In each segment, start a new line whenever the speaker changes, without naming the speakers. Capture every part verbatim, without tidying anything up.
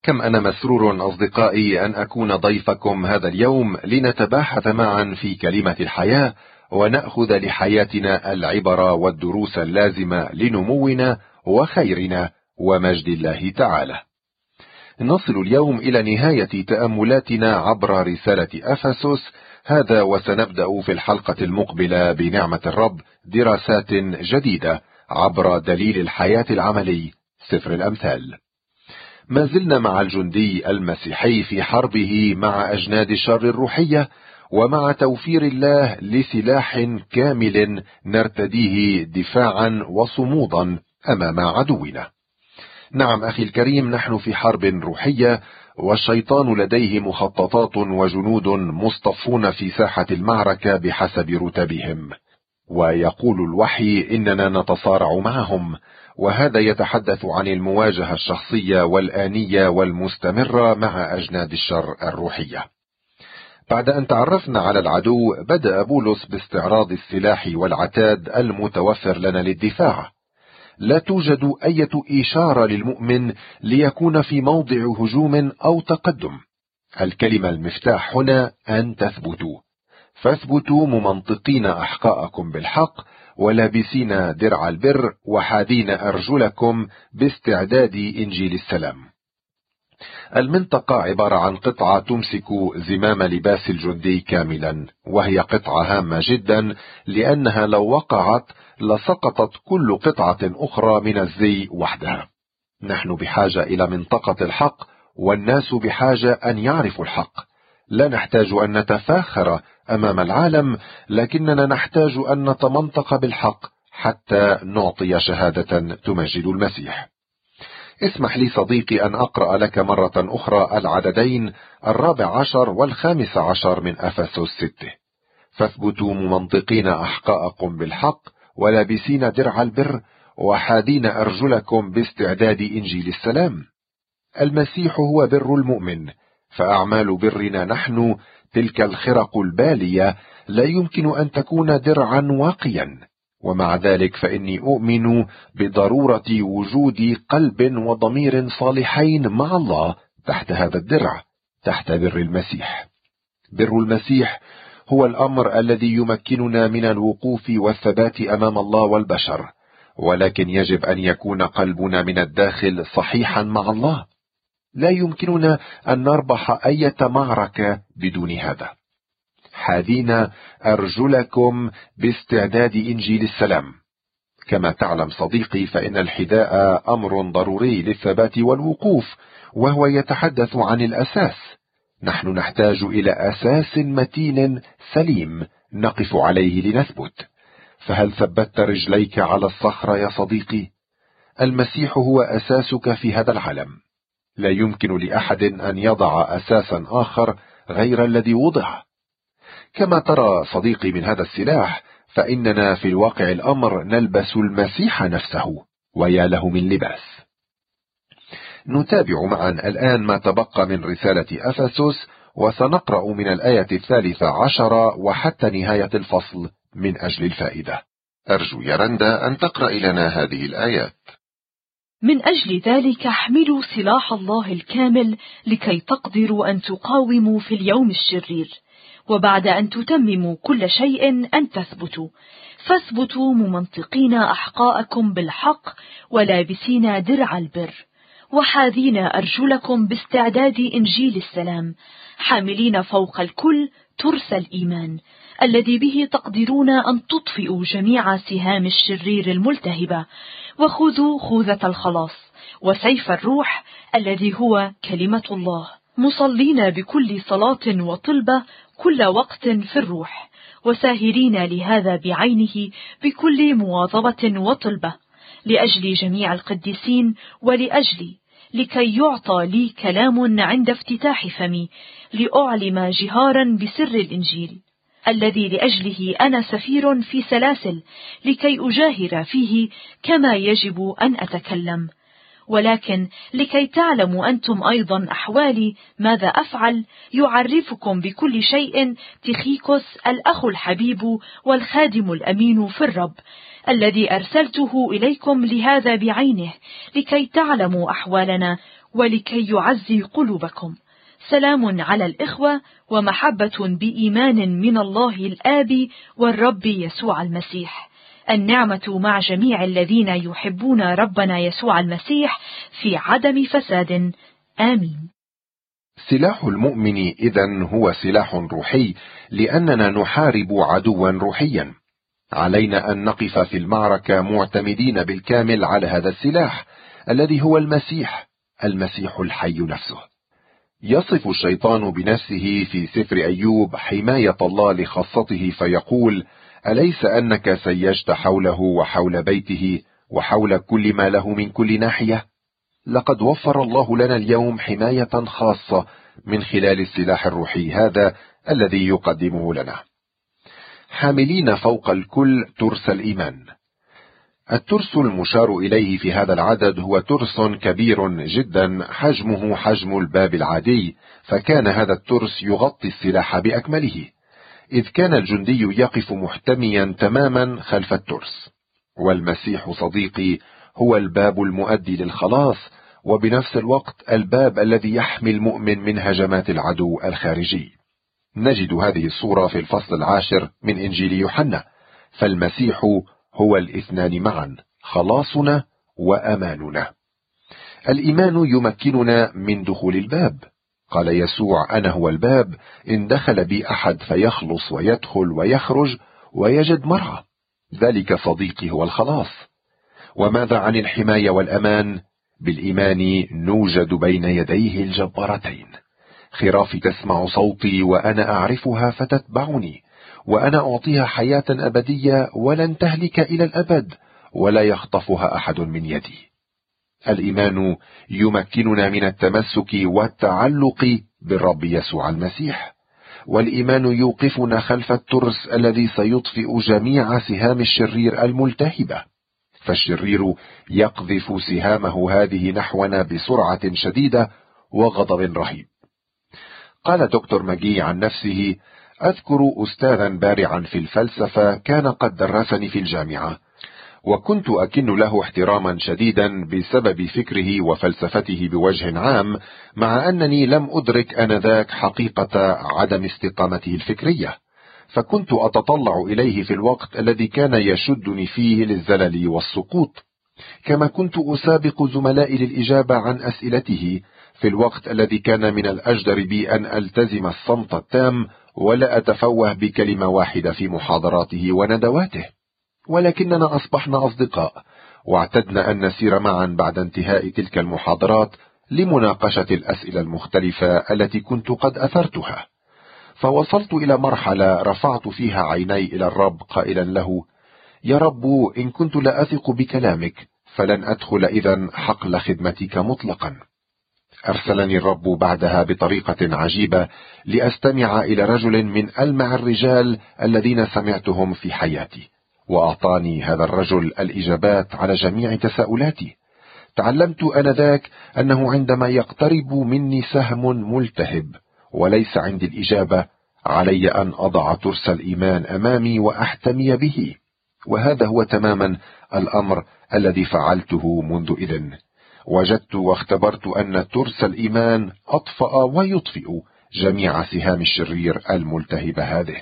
كم أنا مسرور أصدقائي أن أكون ضيفكم هذا اليوم لنتباحث معا في كلمة الحياة، ونأخذ لحياتنا العبر والدروس اللازمة لنمونا وخيرنا ومجد الله تعالى. نصل اليوم إلى نهاية تأملاتنا عبر رسالة أفسس، هذا وسنبدأ في الحلقة المقبلة بنعمة الرب دراسات جديدة عبر دليل الحياة العملي سفر الأمثال. ما زلنا مع الجندي المسيحي في حربه مع أجناد الشر الروحية، ومع توفير الله لسلاح كامل نرتديه دفاعا وصمودا أمام عدونا. نعم أخي الكريم، نحن في حرب روحية، والشيطان لديه مخططات وجنود مصطفون في ساحة المعركة بحسب رتبهم، ويقول الوحي إننا نتصارع معهم، وهذا يتحدث عن المواجهة الشخصية والآنية والمستمرة مع أجناد الشر الروحية. بعد أن تعرفنا على العدو، بدأ بولس باستعراض السلاح والعتاد المتوفر لنا للدفاع. لا توجد أي إشارة للمؤمن ليكون في موضع هجوم أو تقدم. الكلمة المفتاح هنا أن تثبتوا، فاثبتوا ممنطقين أحقاءكم بالحق، ولابسين درع البر، وحاذين أرجلكم باستعداد إنجيل السلام. المنطقة عبارة عن قطعة تمسك زمام لباس الجندي كاملا، وهي قطعة هامة جدا، لأنها لو وقعت لسقطت كل قطعة أخرى من الزي وحدها. نحن بحاجة إلى منطقة الحق، والناس بحاجة أن يعرفوا الحق. لا نحتاج أن نتفاخر أمام العالم، لكننا نحتاج أن نتمنطق بالحق حتى نعطي شهادة تمجد المسيح. اسمح لي صديقي أن أقرأ لك مرة أخرى العددين الرابع عشر والخامس عشر من أفسس ستة. فاثبتوا ممنطقين أحقاءكم بالحق، ولابسين درع البر، وحاذين أرجلكم باستعداد إنجيل السلام. المسيح هو بر المؤمن، فأعمال برنا نحن تلك الخرق البالية لا يمكن أن تكون درعا واقيا. ومع ذلك فإني أؤمن بضرورة وجود قلب وضمير صالحين مع الله تحت هذا الدرع، تحت بر المسيح. بر المسيح هو الأمر الذي يمكننا من الوقوف والثبات أمام الله والبشر، ولكن يجب أن يكون قلبنا من الداخل صحيحا مع الله. لا يمكننا أن نربح أي معركة بدون هذا. حاذين أرجلكم باستعداد إنجيل السلام. كما تعلم صديقي، فإن الحذاء أمر ضروري للثبات والوقوف، وهو يتحدث عن الأساس. نحن نحتاج إلى أساس متين سليم نقف عليه لنثبت. فهل ثبتت رجليك على الصخرة يا صديقي؟ المسيح هو أساسك في هذا العالم. لا يمكن لأحد أن يضع أساسا آخر غير الذي وضع. كما ترى صديقي من هذا السلاح، فإننا في الواقع الأمر نلبس المسيح نفسه، ويا له من لباس. نتابع معا الآن ما تبقى من رسالة أفسس، وسنقرأ من الآية الثالثة عشرة وحتى نهاية الفصل من أجل الفائدة. أرجو يا رندا أن تقرأ لنا هذه الآيات.
من أجل ذلك احملوا سلاح الله الكامل لكي تقدروا أن تقاوموا في اليوم الشرير، وبعد أن تتمموا كل شيء أن تثبتوا. فاثبتوا ممنطقين أحقاءكم بالحق، ولابسين درع البر، وحاذين أرجلكم باستعداد إنجيل السلام، حاملين فوق الكل ترس الإيمان، الذي به تقدرون أن تطفئوا جميع سهام الشرير الملتهبة. وخذوا خوذة الخلاص وسيف الروح الذي هو كلمة الله، مصلين بكل صلاة وطلبة كل وقت في الروح، وساهرين لهذا بعينه بكل مواظبة وطلبة لأجل جميع القديسين، ولأجلي لكي يعطى لي كلام عند افتتاح فمي لأعلم جهارا بسر الإنجيل، الذي لأجله أنا سفير في سلاسل، لكي أجاهر فيه كما يجب أن أتكلم. ولكن لكي تعلموا أنتم أيضا أحوالي ماذا أفعل، يعرفكم بكل شيء تيخيكوس الأخ الحبيب والخادم الأمين في الرب، الذي أرسلته إليكم لهذا بعينه، لكي تعلموا أحوالنا ولكي يعزي قلوبكم. سلام على الإخوة ومحبة بإيمان من الله الآب والرب يسوع المسيح. النعمة مع جميع الذين يحبون ربنا يسوع المسيح في عدم فساد. آمين.
سلاح المؤمن إذن هو سلاح روحي، لأننا نحارب عدوا روحيا. علينا أن نقف في المعركة معتمدين بالكامل على هذا السلاح الذي هو المسيح، المسيح الحي نفسه. يصف الشيطان بنفسه في سفر أيوب حماية الله لخاصته فيقول: أليس أنك سيجت حوله وحول بيته وحول كل ما له من كل ناحية؟ لقد وفر الله لنا اليوم حماية خاصة من خلال السلاح الروحي هذا الذي يقدمه لنا. حاملين فوق الكل ترس الإيمان. الترس المشار إليه في هذا العدد هو ترس كبير جدا، حجمه حجم الباب العادي، فكان هذا الترس يغطي السلاح بأكمله، إذ كان الجندي يقف محتميا تماما خلف الترس. والمسيح صديقي هو الباب المؤدي للخلاص، وبنفس الوقت الباب الذي يحمي المؤمن من هجمات العدو الخارجي. نجد هذه الصورة في الفصل العاشر من إنجيل يوحنا، فالمسيح هو الاثنان معا، خلاصنا وأماننا. الإيمان يمكننا من دخول الباب. قال يسوع: أنا هو الباب، إن دخل بي أحد فيخلص ويدخل ويخرج ويجد مرعى. ذلك صديقي هو الخلاص. وماذا عن الحماية والأمان؟ بالإيمان نوجد بين يديه الجبارتين. خرافي تسمع صوتي وأنا أعرفها فتتبعني، وأنا أعطيها حياة أبدية ولن تهلك إلى الأبد، ولا يخطفها أحد من يدي. الإيمان يمكننا من التمسك والتعلق بالرب يسوع المسيح، والإيمان يوقفنا خلف الترس الذي سيطفئ جميع سهام الشرير الملتهبة، فالشرير يقذف سهامه هذه نحونا بسرعة شديدة وغضب رهيب. قال دكتور ماجي عن نفسه: أذكر أستاذا بارعا في الفلسفة كان قد درسني في الجامعة، وكنت أكن له احتراما شديدا بسبب فكره وفلسفته بوجه عام، مع أنني لم أدرك آنذاك حقيقة عدم استقامته الفكرية، فكنت أتطلع إليه في الوقت الذي كان يشدني فيه للزلل والسقوط، كما كنت أسابق زملائي للإجابة عن أسئلته في الوقت الذي كان من الأجدر بي أن ألتزم الصمت التام ولا أتفوه بكلمة واحدة في محاضراته وندواته. ولكننا أصبحنا أصدقاء، واعتدنا أن نسير معا بعد انتهاء تلك المحاضرات لمناقشة الأسئلة المختلفة التي كنت قد أثرتها. فوصلت إلى مرحلة رفعت فيها عيني إلى الرب قائلا له: يا رب، إن كنت لا أثق بكلامك فلن أدخل إذن حقل خدمتك مطلقا. أرسلني الرب بعدها بطريقة عجيبة لأستمع إلى رجل من ألمع الرجال الذين سمعتهم في حياتي، وأعطاني هذا الرجل الإجابات على جميع تساؤلاتي. تعلمت آنذاك أنه عندما يقترب مني سهم ملتهب وليس عندي الإجابة، علي أن أضع ترس الإيمان أمامي وأحتمي به، وهذا هو تماما الأمر الذي فعلته منذ إذن. وجدت واختبرت أن ترس الإيمان أطفأ ويطفئ جميع سهام الشرير الملتهبة هذه.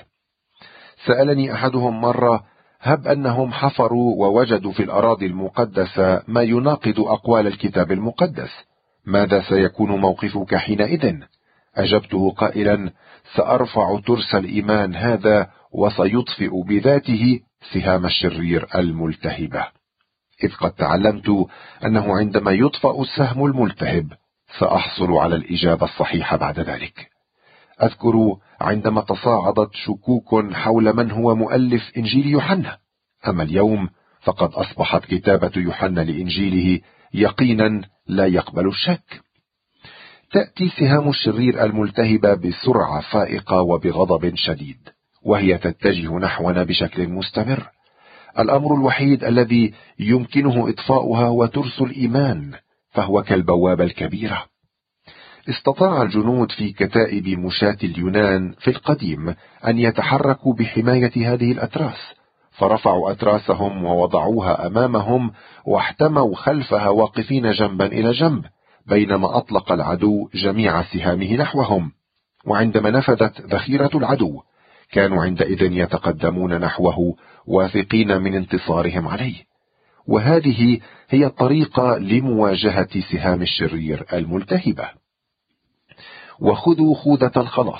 سألني أحدهم مرة: هب أنهم حفروا ووجدوا في الأراضي المقدسة ما يناقض أقوال الكتاب المقدس، ماذا سيكون موقفك حينئذ؟ أجبته قائلا: سأرفع ترس الإيمان هذا وسيطفئ بذاته سهام الشرير الملتهبة، إذ قد تعلمت أنه عندما يطفأ السهم الملتهب سأحصل على الإجابة الصحيحة بعد ذلك. أذكر عندما تصاعدت شكوك حول من هو مؤلف إنجيل يوحنا، أما اليوم فقد أصبحت كتابة يوحنا لإنجيله يقينا لا يقبل الشك. تأتي سهام الشرير الملتهبة بسرعة فائقة وبغضب شديد، وهي تتجه نحونا بشكل مستمر. الأمر الوحيد الذي يمكنه إطفاؤها هو ترس الإيمان، فهو كالبوابة الكبيرة. استطاع الجنود في كتائب مشاة اليونان في القديم أن يتحركوا بحماية هذه الأتراس، فرفعوا أتراسهم ووضعوها أمامهم واحتموا خلفها واقفين جنبا إلى جنب، بينما أطلق العدو جميع سهامه نحوهم، وعندما نفذت ذخيرة العدو كانوا عندئذ يتقدمون نحوه واثقين من انتصارهم عليه. وهذه هي الطريقة لمواجهة سهام الشرير الملتهبة. وخذوا خوذة الخلاص.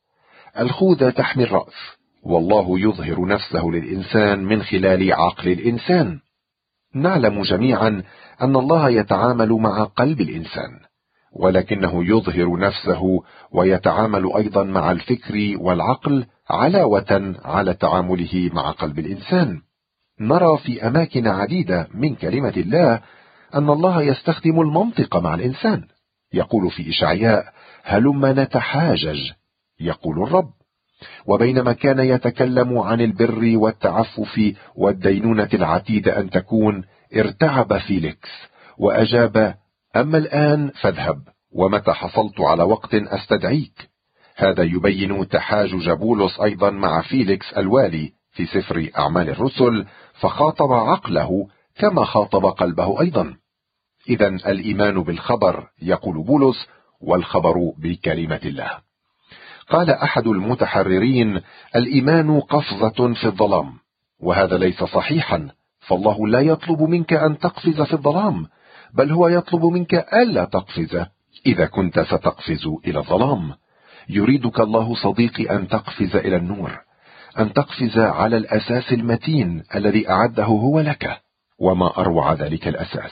الخوذة تحمي الرأس، والله يظهر نفسه للإنسان من خلال عقل الإنسان. نعلم جميعا أن الله يتعامل مع قلب الإنسان، ولكنه يظهر نفسه ويتعامل أيضا مع الفكر والعقل علاوة على تعامله مع قلب الإنسان. نرى في أماكن عديدة من كلمة الله أن الله يستخدم المنطق مع الإنسان. يقول في إشعياء: هلما نتحاجج يقول الرب. وبينما كان يتكلم عن البر والتعفف والدينونة العتيدة أن تكون، ارتعب فيليكس وأجاب: أما الآن فاذهب، ومتى حصلت على وقت أستدعيك. هذا يبين تحاجج بولس أيضا مع فيليكس الوالي في سفر أعمال الرسل، فخاطب عقله كما خاطب قلبه أيضا. إذن الإيمان بالخبر، يقول بولس، والخبر بكلمة الله. قال أحد المتحررين: الإيمان قفزة في الظلام، وهذا ليس صحيحا، فالله لا يطلب منك أن تقفز في الظلام، بل هو يطلب منك ألا تقفز إذا كنت ستقفز إلى الظلام. يريدك الله صديقي أن تقفز إلى النور، أن تقفز على الأساس المتين الذي أعده هو لك. وما أروع ذلك الأساس!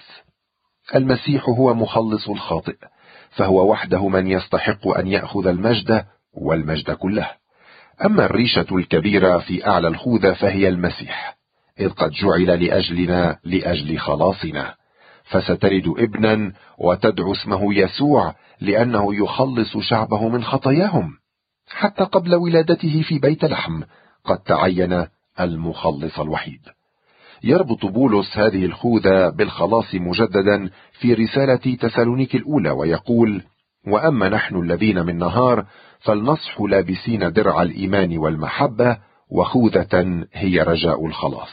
المسيح هو مخلص الخاطئ، فهو وحده من يستحق أن يأخذ المجد والمجد كله. أما الريشة الكبيرة في أعلى الخوذة فهي المسيح، إذ قد جعل لأجلنا لأجل خلاصنا، فستلد ابنا وتدعو اسمه يسوع، لأنه يخلص شعبه من خطاياهم. حتى قبل ولادته في بيت لحم قد تعين المخلص الوحيد. يربط بولس هذه الخوذة بالخلاص مجددا في رسالة تسالونيك الأولى ويقول: وأما نحن الذين من نهار فلنصح لابسين درع الإيمان والمحبة، وخوذة هي رجاء الخلاص.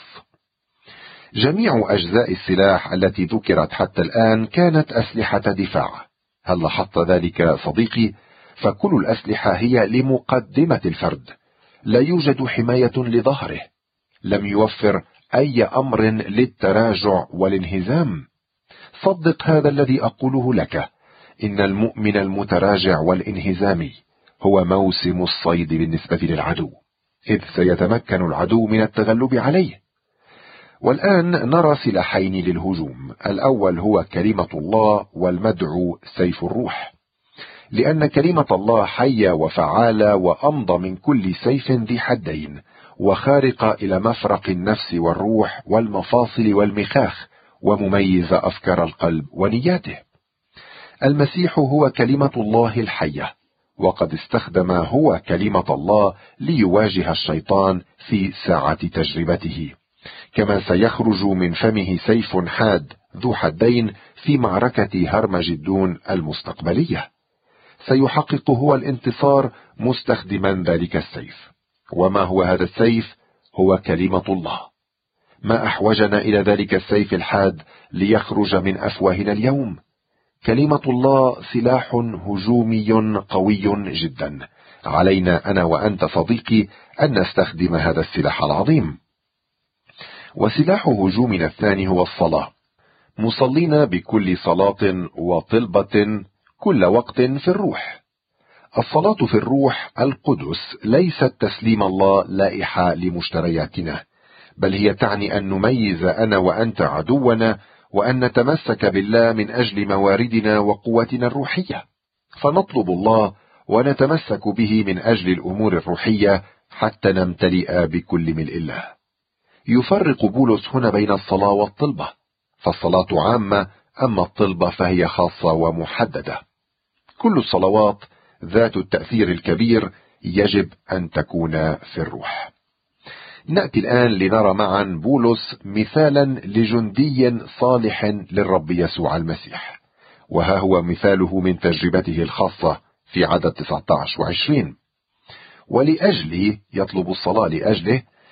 جميع أجزاء السلاح التي ذكرت حتى الآن كانت أسلحة دفاع. هل لاحظت ذلك صديقي؟ فكل الأسلحة هي لمقدمة الفرد، لا يوجد حماية لظهره، لم يوفر أي أمر للتراجع والانهزام. صدق هذا الذي أقوله لك، إن المؤمن المتراجع والانهزامي هو موسم الصيد بالنسبة للعدو، إذ سيتمكن العدو من التغلب عليه. والآن نرى سلاحين للهجوم. الأول هو كلمة الله، والمدعو سيف الروح، لأن كلمة الله حية وفعالة وأمضى من كل سيف ذي حدين، وخارقة إلى مفرق النفس والروح والمفاصل والمخاخ، ومميزة أفكار القلب ونياته. المسيح هو كلمة الله الحية، وقد استخدم هو كلمة الله ليواجه الشيطان في ساعة تجربته، كما سيخرج من فمه سيف حاد ذو حدين في معركة هرمجدون المستقبلية. سيحقق هو الانتصار مستخدما ذلك السيف. وما هو هذا السيف؟ هو كلمة الله. ما أحوجنا إلى ذلك السيف الحاد ليخرج من أفواهنا اليوم؟ كلمة الله سلاح هجومي قوي جدا. علينا أنا وأنت صديقي أن نستخدم هذا السلاح العظيم. وسلاح هجومنا الثاني هو الصلاة، مصلين بكل صلاة وطلبة كل وقت في الروح. الصلاة في الروح القدس ليست تسليم الله لائحة لمشترياتنا، بل هي تعني أن نميز أنا وأنت عدونا، وأن نتمسك بالله من أجل مواردنا وقوتنا الروحية، فنطلب الله ونتمسك به من أجل الأمور الروحية حتى نمتلئ بكل ملء الله. يفرق بولس هنا بين الصلاة والطلبة، فالصلاة عامة، أما الطلبة فهي خاصة ومحددة. كل الصلوات ذات التأثير الكبير يجب أن تكون في الروح. نأتي الآن لنرى معا بولس مثالا لجندي صالح للرب يسوع المسيح، وها هو مثاله من تجربته الخاصة في عدد تسعة عشر وعشرين. ولأجله، يطلب الصلاة لأجله،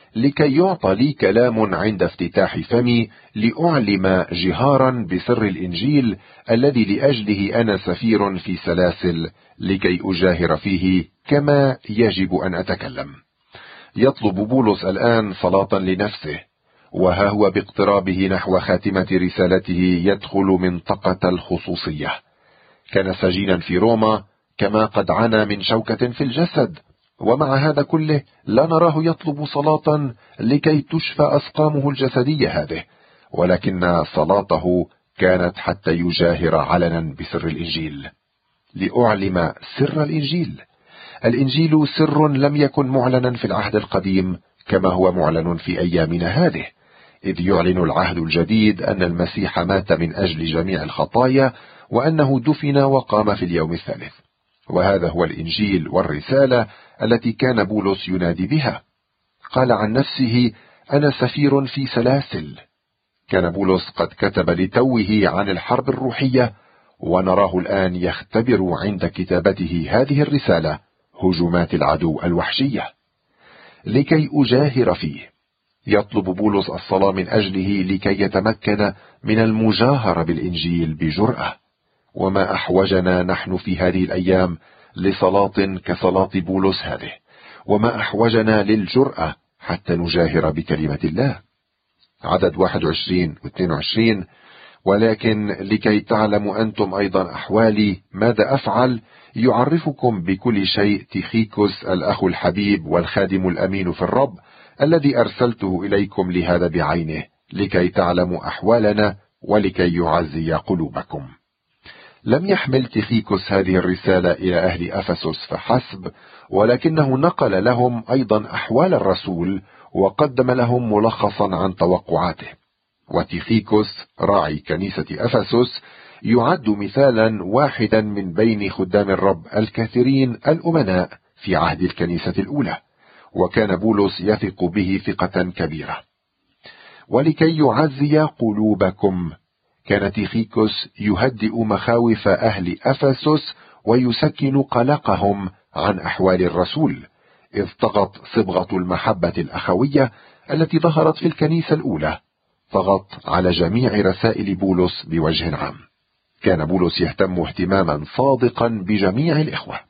لكي يعطى لي كلام عند افتتاح فمي لأعلم جهارا بسر الإنجيل الذي لأجله أنا سفير في سلاسل، لكي أجاهر فيه كما يجب أن أتكلم. يطلب بولس الآن صلاة لنفسه، وها هو باقترابه نحو خاتمة رسالته يدخل منطقة الخصوصية. كان سجينا في روما، كما قد عانى من شوكة في الجسد، ومع هذا كله لا نراه يطلب صلاة لكي تشفى أسقامه الجسدية هذه، ولكن صلاته كانت حتى يجاهر علنا بسر الإنجيل، لأعلم سر الإنجيل. الإنجيل سر لم يكن معلنا في العهد القديم كما هو معلن في أيامنا هذه، إذ يعلن العهد الجديد أن المسيح مات من أجل جميع الخطايا، وأنه دفن وقام في اليوم الثالث. وهذا هو الإنجيل والرسالة التي كان بولس ينادي بها. قال عن نفسه: أنا سفير في سلاسل. كان بولس قد كتب لتوه عن الحرب الروحية، ونراه الآن يختبر عند كتابته هذه الرسالة هجومات العدو الوحشية. لكي أجاهر فيه، يطلب بولس الصلاة من أجله لكي يتمكن من المجاهرة بالإنجيل بجرأة. وما أحوجنا نحن في هذه الأيام لصلاة كصلاة بولس هذه، وما أحوجنا للجرأة حتى نجاهر بكلمة الله. عدد واحد وعشرين و اثنين وعشرين: ولكن لكي تعلموا أنتم أيضا أحوالي ماذا أفعل، يعرفكم بكل شيء تيخيكوس الأخ الحبيب والخادم الأمين في الرب، الذي أرسلته إليكم لهذا بعينه، لكي تعلموا أحوالنا ولكي يعزي قلوبكم. لم يحمل تيخيكوس هذه الرسالة إلى أهل أفسس فحسب، ولكنه نقل لهم أيضا أحوال الرسول، وقدم لهم ملخصا عن توقعاته. وتيخيكوس راعي كنيسة أفسس يعد مثالا واحدا من بين خدام الرب الكثيرين الأمناء في عهد الكنيسة الأولى، وكان بولس يثق به ثقة كبيرة. ولكي يعزي قلوبكم، كان تيخيكوس يهدئ مخاوف أهل أفسس ويسكن قلقهم عن أحوال الرسول، إذ طغت صبغة المحبة الأخوية التي ظهرت في الكنيسة الأولى، طغت على جميع رسائل بولس بوجه عام. كان بولس يهتم اهتماما صادقا بجميع الإخوة.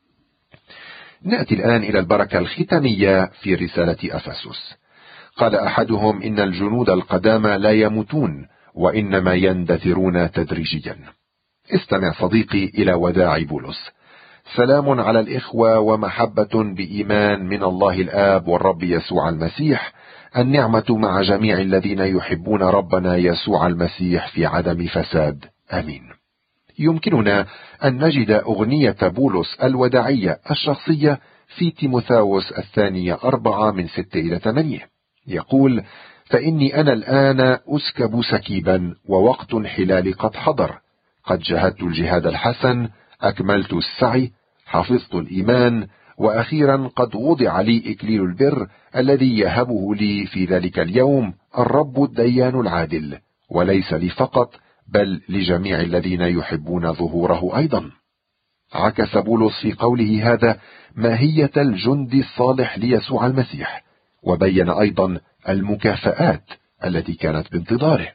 نأتي الآن إلى البركة الختامية في رسالة أفسس. قال أحدهم: إن الجنود القدامى لا يموتون، وإنما يندثرون تدريجيا. استمع صديقي إلى وداع بولس: سلام على الإخوة ومحبة بإيمان من الله الآب والرب يسوع المسيح، النعمة مع جميع الذين يحبون ربنا يسوع المسيح في عدم فساد. آمين. يمكننا أن نجد أغنية بولس الوداعية الشخصية في تيموثاوس الثانية أربعة من ستة إلى ثمانية. يقول: فإني أنا الآن أسكب سكيبا، ووقت الحلال قد حضر، قد جهدت الجهاد الحسن، أكملت السعي، حفظت الإيمان، وأخيرا قد وضع لي إكليل البر الذي يهبه لي في ذلك اليوم الرب الديان العادل، وليس لي فقط بل لجميع الذين يحبون ظهوره أيضا. عكس بولس في قوله هذا ماهية الجند الصالح ليسوع المسيح، وبين أيضا المكافآت التي كانت بانتظاره.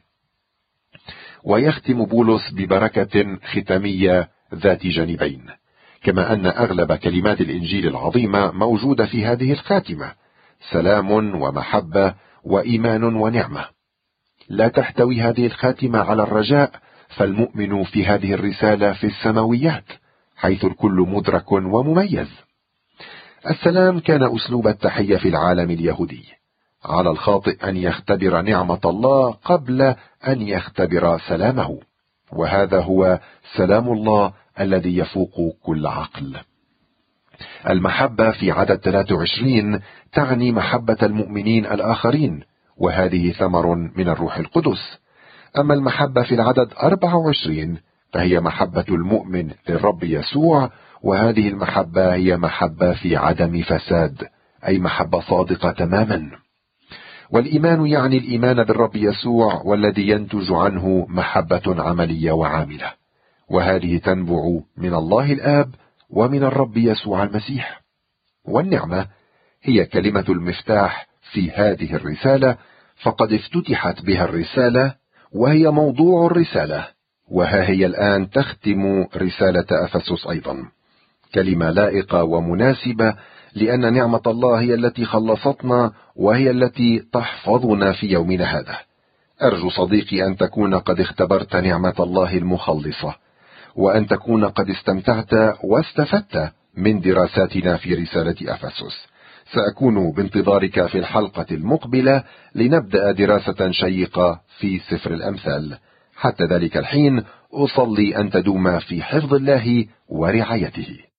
ويختم بولس ببركة ختامية ذات جانبين، كما أن أغلب كلمات الإنجيل العظيمة موجودة في هذه الخاتمة: سلام ومحبة وإيمان ونعمة. لا تحتوي هذه الخاتمة على الرجاء، فالمؤمن في هذه الرسالة في السماويات، حيث الكل مدرك ومميز. السلام كان أسلوب التحية في العالم اليهودي. على الخاطئ أن يختبر نعمة الله قبل أن يختبر سلامه، وهذا هو سلام الله الذي يفوق كل عقل. المحبة في عدد ثلاثة وعشرين تعني محبة المؤمنين الآخرين، وهذه ثمر من الروح القدس. أما المحبة في العدد أربعة وعشرين فهي محبة المؤمن للرب يسوع، وهذه المحبة هي محبة في عدم فساد، أي محبة صادقة تماما. والإيمان يعني الإيمان بالرب يسوع، والذي ينتج عنه محبة عملية وعاملة، وهذه تنبع من الله الآب ومن الرب يسوع المسيح. والنعمة هي كلمة المفتاح في هذه الرسالة، فقد افتتحت بها الرسالة وهي موضوع الرسالة، وها هي الآن تختم رسالة أفسس أيضا. كلمة لائقة ومناسبة، لأن نعمة الله هي التي خلصتنا وهي التي تحفظنا في يومنا هذا. أرجو صديقي أن تكون قد اختبرت نعمة الله المخلصة، وأن تكون قد استمتعت واستفدت من دراساتنا في رسالة أفسس. سأكون بانتظارك في الحلقة المقبلة لنبدأ دراسة شيقة في سفر الأمثال. حتى ذلك الحين أصلي أن تدوم في حفظ الله ورعايته.